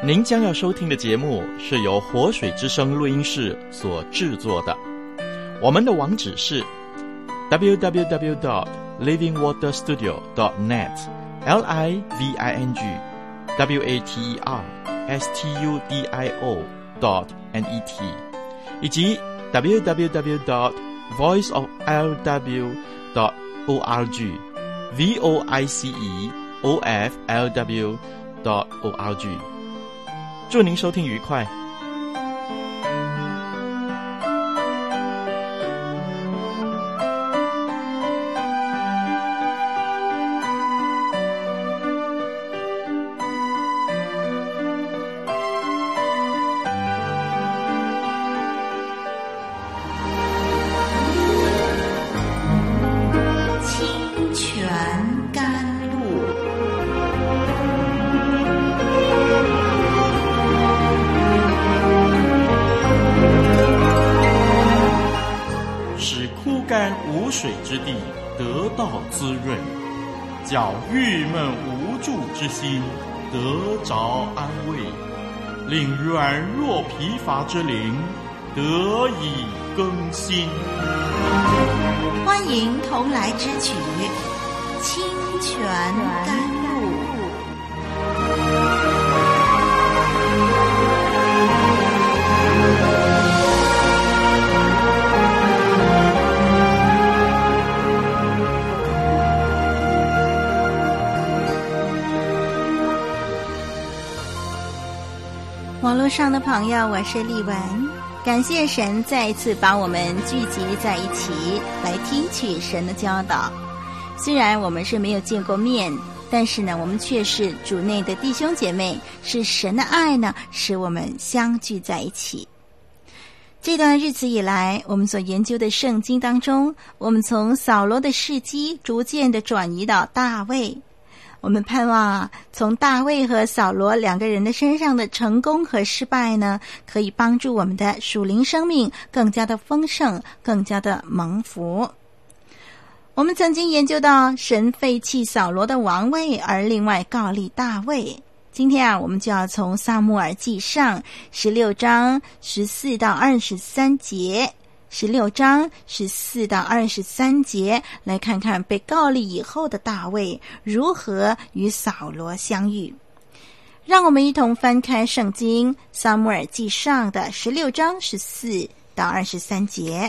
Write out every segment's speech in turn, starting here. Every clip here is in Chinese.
您将要收听的节目是由活水之声录音室所制作的。我们的网址是 www.livingwaterstudio.net livingwaterstudio.net 以及 www.voiceoflw.org voiceoflw.org。 祝您收听愉快。无水之地得到滋润，叫郁闷无助之心得着安慰，令软弱疲乏之灵得以更新。 欢迎同来之曲清泉甘露。网络上的朋友，我是丽文，感谢神再一次把我们聚集在一起来听取神的教导。虽然我们是没有见过面，但是呢，我们却是主内的弟兄姐妹，是神的爱呢，使我们相聚在一起。这段日子以来，我们所研究的圣经当中，我们从扫罗的事迹逐渐的转移到大卫。我们盼望从大卫和扫罗两个人的身上的成功和失败呢，可以帮助我们的属灵生命更加的丰盛，更加的蒙福。我们曾经研究到神废弃扫罗的王位，而另外膏立大卫。今天我们就要从撒母耳记上16章14到23节，16章14到23节，来看看被膏立以后的大卫如何与扫罗相遇。让我们一同翻开圣经撒母耳记上的16章14到23节。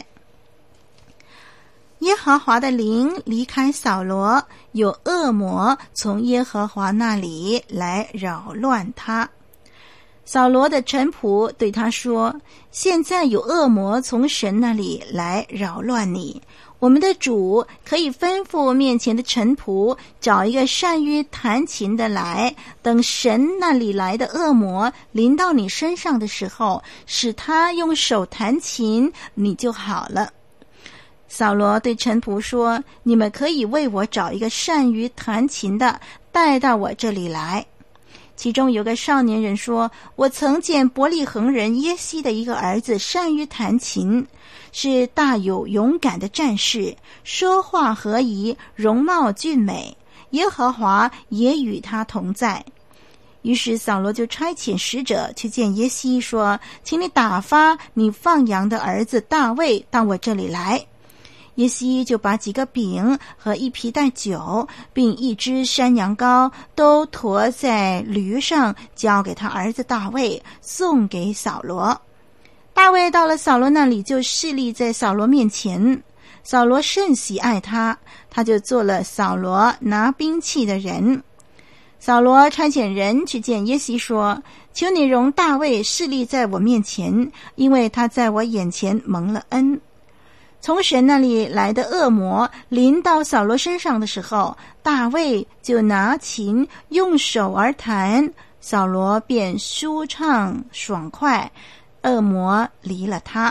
耶和华的灵离开扫罗，有恶魔从耶和华那里来扰乱他。扫罗的臣仆对他说，现在有恶魔从神那里来扰乱你，我们的主可以吩咐面前的臣仆找一个善于弹琴的来，等神那里来的恶魔临到你身上的时候，使他用手弹琴，你就好了。扫罗对臣仆说，你们可以为我找一个善于弹琴的，带到我这里来。其中有个少年人说，我曾见伯利恒人耶西的一个儿子善于弹琴，是大有勇敢的战士，说话和宜，容貌俊美，耶和华也与他同在。于是扫罗就差遣使者去见耶西，说，请你打发你放羊的儿子大卫到我这里来。耶西就把几个饼和一皮袋酒，并一只山羊羔都驮在驴上，交给他儿子大卫，送给扫罗。大卫到了扫罗那里，就侍立在扫罗面前。扫罗甚喜爱他，他就做了扫罗拿兵器的人。扫罗差遣人去见耶西说，求你容大卫侍立在我面前，因为他在我眼前蒙了恩。从神那里来的恶魔临到扫罗身上的时候，大卫就拿琴用手而弹，扫罗便舒畅爽快，恶魔离了他。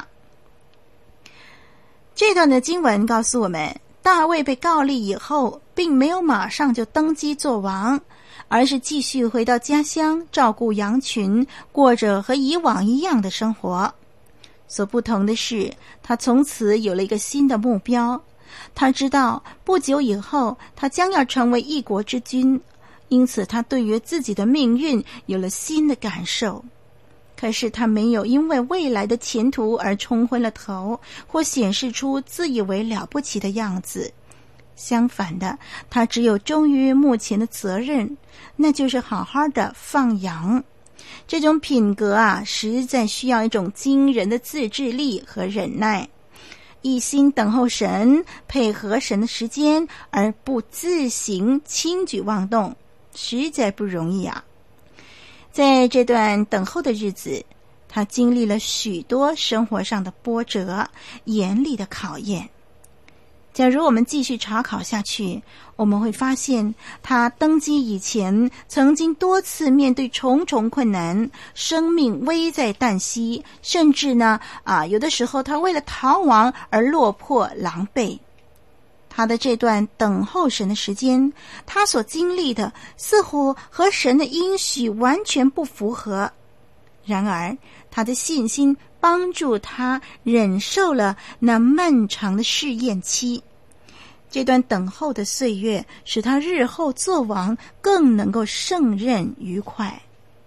这段的经文告诉我们，大卫被膏立以后，并没有马上就登基做王，而是继续回到家乡照顾羊群，过着和以往一样的生活。所不同的是，他从此有了一个新的目标。他知道不久以后他将要成为一国之君， 因此他对于自己的命运有了新的感受。可是他没有因为未来的前途而冲昏了头，或显示出自以为了不起的样子。相反的，他只有忠于目前的责任，那就是好好的放羊。这种品格实在需要一种惊人的自制力和忍耐，一心等候神，配合神的时间，而不自行轻举妄动，实在不容易啊。在这段等候的日子，他经历了许多生活上的波折，严厉的考验。假如我们继续查考下去，我们会发现他登基以前曾经多次面对重重困难，生命危在旦夕，甚至呢有的时候他为了逃亡而落魄狼狈。他的这段等候神的时间，他所经历的似乎和神的应许完全不符合。然而他的信心帮助他忍受了那漫长的试验期。这段等候的岁月使他日后做王更能够胜任愉快。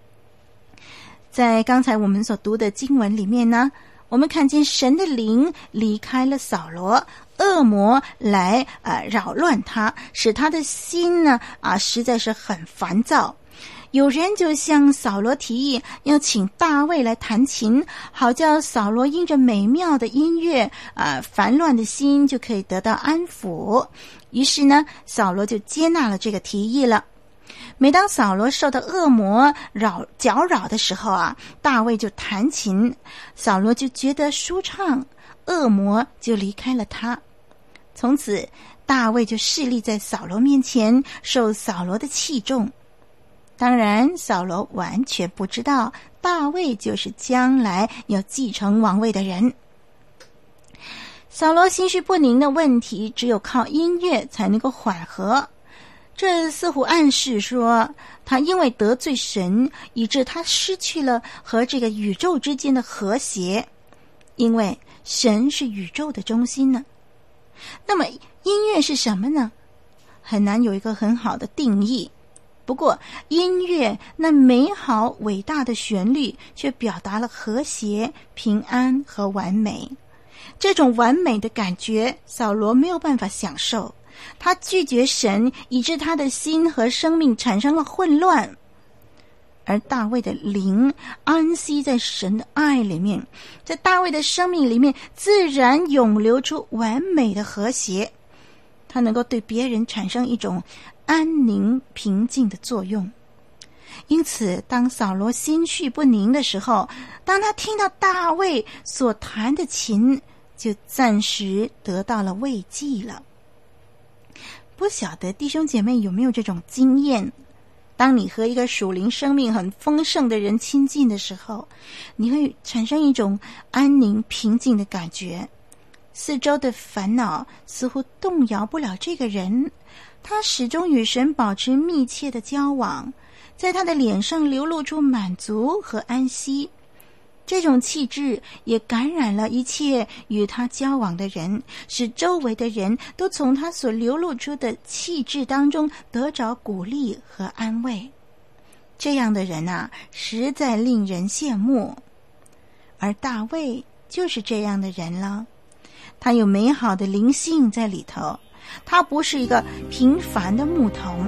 在刚才我们所读的经文里面呢，我们看见神的灵离开了扫罗，恶魔来扰乱他，使他的心呢实在是很烦躁。有人就向扫罗提议要请大卫来弹琴，好叫扫罗因着美妙的音乐烦乱的心就可以得到安抚。于是呢，扫罗就接纳了这个提议了。每当扫罗受到恶魔搅扰的时候大卫就弹琴，扫罗就觉得舒畅，恶魔就离开了他。从此大卫就侍立在扫罗面前，受扫罗的器重。当然扫罗完全不知道大卫就是将来要继承王位的人。扫罗心绪不宁的问题只有靠音乐才能够缓和，这似乎暗示说他因为得罪神，以致他失去了和这个宇宙之间的和谐，因为神是宇宙的中心呢。那么音乐是什么呢？很难有一个很好的定义。不过音乐那美好伟大的旋律却表达了和谐、平安和完美。这种完美的感觉扫罗没有办法享受，他拒绝神，以致他的心和生命产生了混乱。而大卫的灵安息在神的爱里面，在大卫的生命里面自然涌流出完美的和谐，他能够对别人产生一种安宁平静的作用。因此当扫罗心绪不宁的时候，当他听到大卫所弹的琴，就暂时得到了慰藉了。不晓得弟兄姐妹有没有这种经验，当你和一个属灵生命很丰盛的人亲近的时候，你会产生一种安宁平静的感觉，四周的烦恼似乎动摇不了这个人，他始终与神保持密切的交往，在他的脸上流露出满足和安息。这种气质也感染了一切与他交往的人，使周围的人都从他所流露出的气质当中得着鼓励和安慰。这样的人实在令人羡慕。而大卫就是这样的人了，他有美好的灵性在里头，他不是一个平凡的牧童。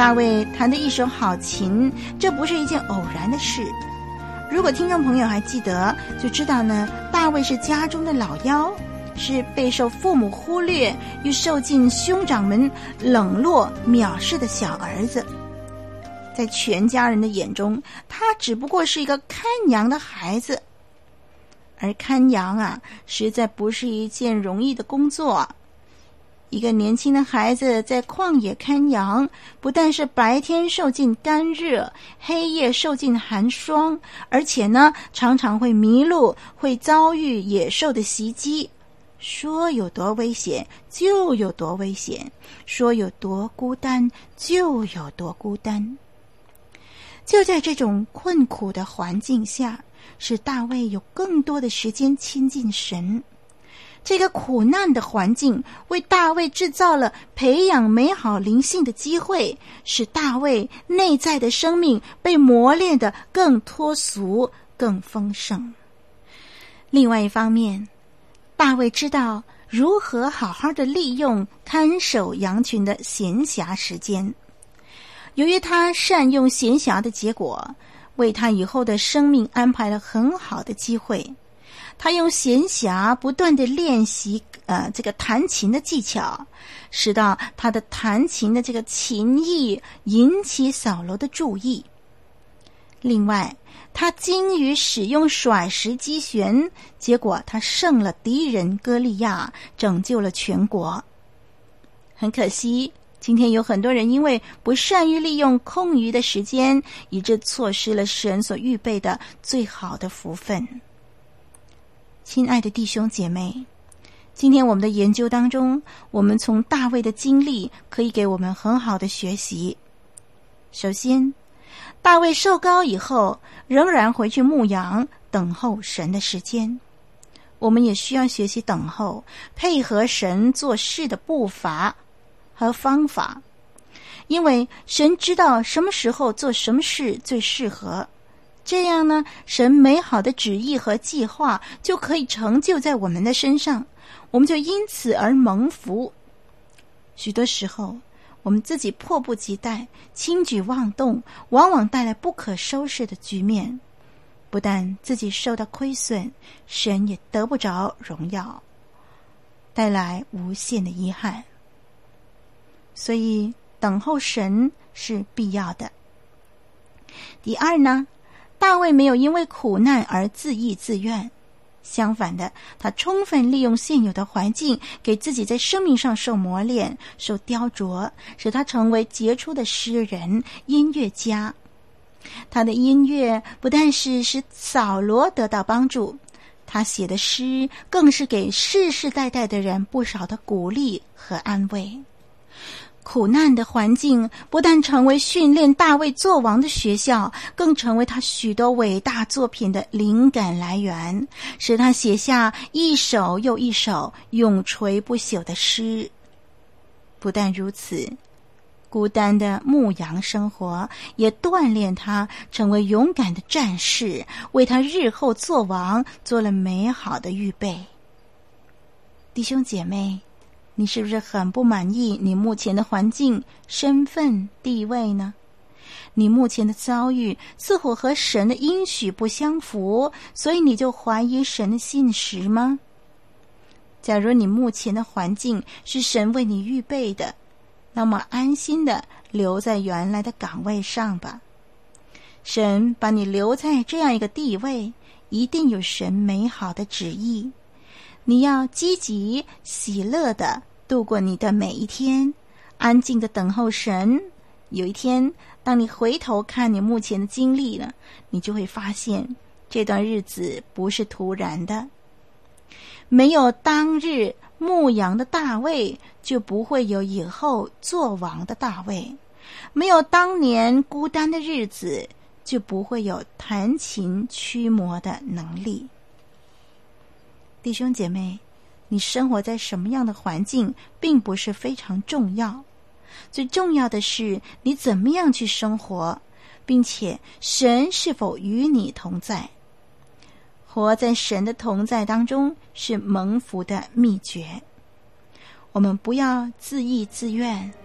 大卫弹得一手好琴，这不是一件偶然的事。如果听众朋友还记得，就知道呢，大卫是家中的老幺，是备受父母忽略又受尽兄长们冷落藐视的小儿子。在全家人的眼中，他只不过是一个看羊的孩子。而看羊啊，实在不是一件容易的工作。一个年轻的孩子在旷野看羊，不但是白天受尽干热，黑夜受尽寒霜，而且呢，常常会迷路，会遭遇野兽的袭击。说有多危险就有多危险，说有多孤单就有多孤单。就在这种困苦的环境下，使大卫有更多的时间亲近神。这个苦难的环境为大卫制造了培养美好灵性的机会，使大卫内在的生命被磨练得更脱俗、更丰盛。另外一方面，大卫知道如何好好的利用看守羊群的闲暇时间。由于他善用闲暇的结果，为他以后的生命安排了很好的机会。他用闲暇不断的练习这个弹琴的技巧，使到他的弹琴的这个琴艺引起扫罗的注意。另外，他精于使用甩石击弦，结果他胜了敌人歌利亚，拯救了全国。很可惜，今天有很多人因为不善于利用空余的时间，以致错失了神所预备的最好的福分。亲爱的弟兄姐妹，今天我们的研究当中，我们从大卫的经历可以给我们很好的学习。首先，大卫受膏以后，仍然回去牧羊，等候神的时间。我们也需要学习等候，配合神做事的步伐和方法，因为神知道什么时候做什么事最适合。这样呢，神美好的旨意和计划就可以成就在我们的身上，我们就因此而蒙福。许多时候，我们自己迫不及待，轻举妄动，往往带来不可收拾的局面。不但自己受到亏损，神也得不着荣耀，带来无限的遗憾。所以，等候神是必要的。第二呢，大卫没有因为苦难而自义自怨，相反的，他充分利用现有的环境，给自己在生命上受磨练、受雕琢，使他成为杰出的诗人、音乐家。他的音乐不但是使扫罗得到帮助，他写的诗更是给世世代代的人不少的鼓励和安慰。苦难的环境不但成为训练大卫作王的学校，更成为他许多伟大作品的灵感来源，使他写下一首又一首永垂不朽的诗。不但如此，孤单的牧羊生活也锻炼他成为勇敢的战士，为他日后作王做了美好的预备。弟兄姐妹，你是不是很不满意你目前的环境、身份、地位呢？你目前的遭遇似乎和神的应许不相符，所以你就怀疑神的信实吗？假如你目前的环境是神为你预备的，那么安心的留在原来的岗位上吧。神把你留在这样一个地位，一定有神美好的旨意。你要积极喜乐的度过你的每一天，安静的等候神。有一天，当你回头看你目前的经历了，你就会发现这段日子不是突然的。没有当日牧羊的大卫，就不会有以后作王的大卫；没有当年孤单的日子，就不会有弹琴驱魔的能力。弟兄姐妹，你生活在什么样的环境并不是非常重要，最重要的是你怎么样去生活，并且神是否与你同在。活在神的同在当中是蒙福的秘诀。我们不要自义自怨，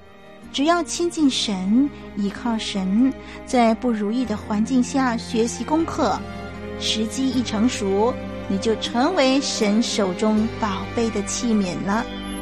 只要亲近神，依靠神，在不如意的环境下学习功课，时机一成熟，你就成为神手中宝贝的器皿了。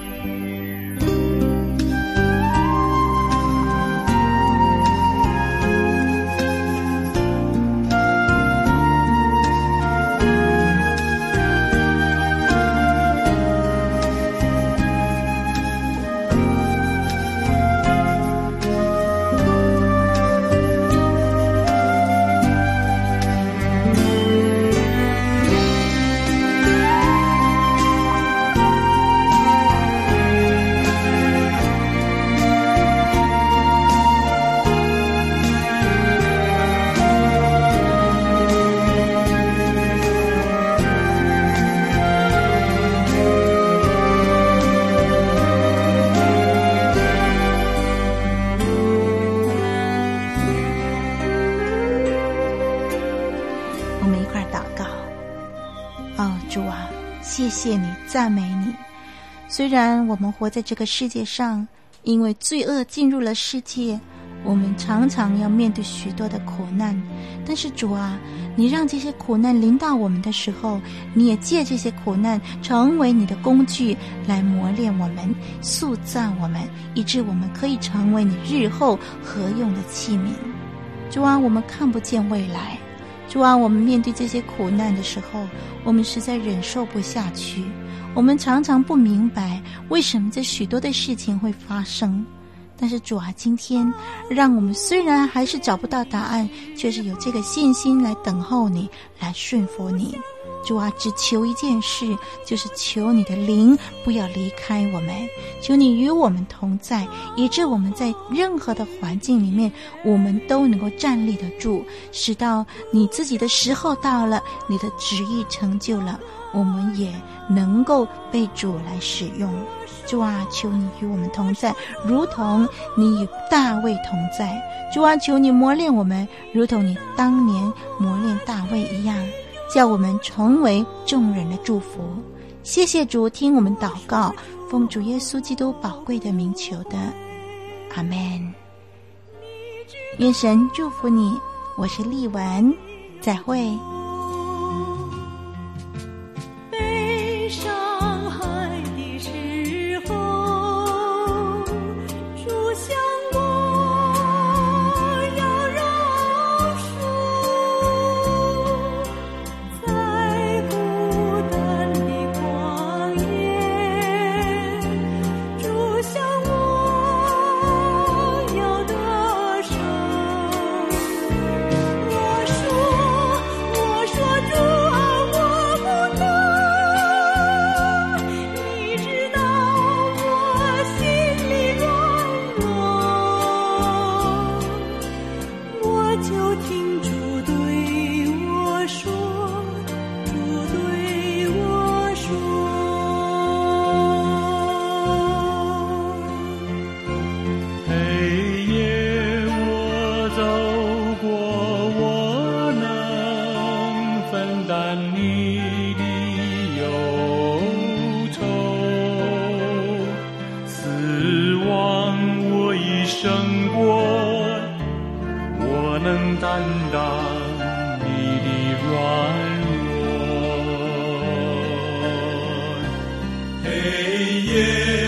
谢谢你，赞美你。虽然我们活在这个世界上，因为罪恶进入了世界，我们常常要面对许多的苦难，但是主啊，你让这些苦难临到我们的时候，你也借这些苦难成为你的工具，来磨练我们，塑造我们，以致我们可以成为你日后合用的器皿。主啊，我们看不见未来，主啊，我们面对这些苦难的时候，我们实在忍受不下去，我们常常不明白为什么这许多的事情会发生。但是主啊，今天让我们虽然还是找不到答案，却是有这个信心来等候你，来顺服你。主啊，只求一件事，就是求你的灵不要离开我们，求你与我们同在，以致我们在任何的环境里面，我们都能够站立得住，直到你自己的时候到了，你的旨意成就了，我们也能够被主来使用。主啊，求你与我们同在，如同你与大卫同在。主啊，求你磨练我们，如同你当年磨练大卫一样，叫我们成为众人的祝福。谢谢主，听我们祷告，奉主耶稣基督宝贵的名求的，阿们。愿神祝福你，我是丽文，再会。 悲伤海的时候，主向我要饶恕，在孤单的旷野，主向我要得胜。我说主啊，我不能，你知道我心里软弱，我就听主对我说，主对我说。 黑夜我走过，我能分担你的忧愁，死亡我已胜过，我能担当你的软弱。黑夜